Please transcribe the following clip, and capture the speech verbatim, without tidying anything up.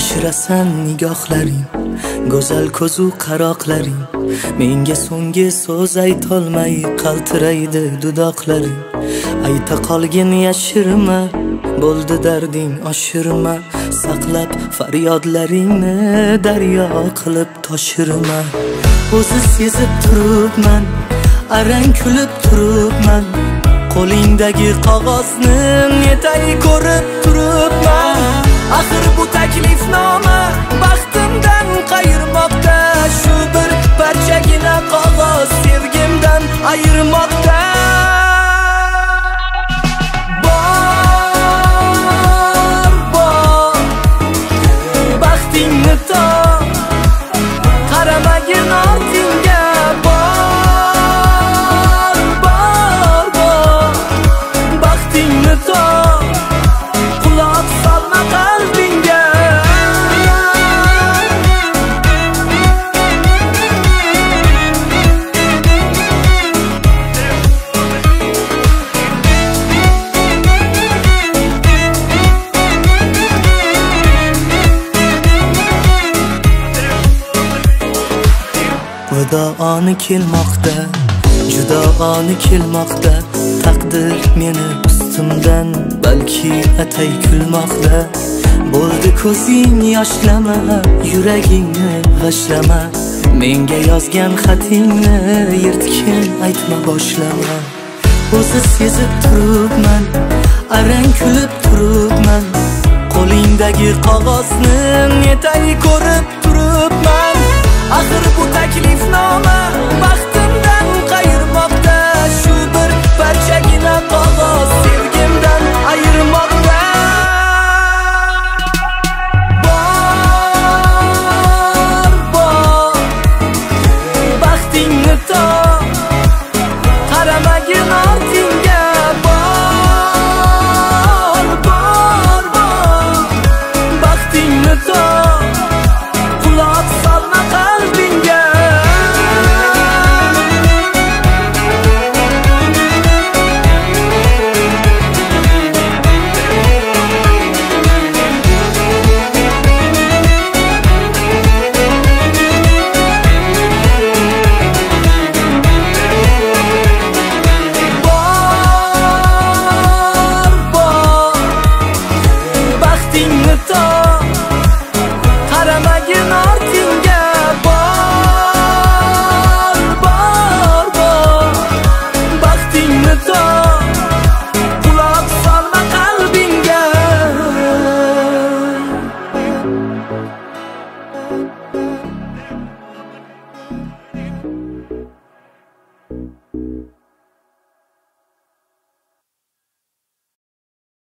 yashirasan nigohlaring, go'zal ko'zu qaroqlaring. Menga so'nggi so'z aytolmay qaltiraydi dudoqlaring. Ayta qolgin yashirma, bo'ldi darding oshirma. Saqlab faryodlaringni daryo qilib toshirma. O'zi sezib turibman, arang kulib turibman. Qo'lingdagi qog'ozni netay ko'rib turibman. Axir bu taklifnoma baxtimdan qayirmoqda. Shu bir parchagina qog'oz sevgimdan ayirmoqda. Bor, bor, baxtingni top, qaramagin ortingga. Bor, bor, bor, baxtingni top, quloq solma qalbingga. Vido oni kelmoqda, judo oni kelmoqda. Taqdir meni ustimdan balki atay kulmoqda. Bo'ldi ko'zing yoshlama, yuragingni g'ashlama. Menga yozgan xatingni yirtgin aytma boshlama. O'zi sezib turibman, arang kulib turibman. Qo'lingdagi qog'ozni netay ko'rib turibman. Axir bu taklifnoma baxtimdan qayirmoqda. Shu bir parchagina qog'oz sevgimdan ayirmoqda. Bor, bor, baxtingni top, qaramagin ortingga. Bor, bor, bor, baxtingni top, quloq solma qalbingga. Bor, bor, baxtingni top, qaramagin ortingga. Bor, bor, bor, baxtingni top, quloq solma qalbingga.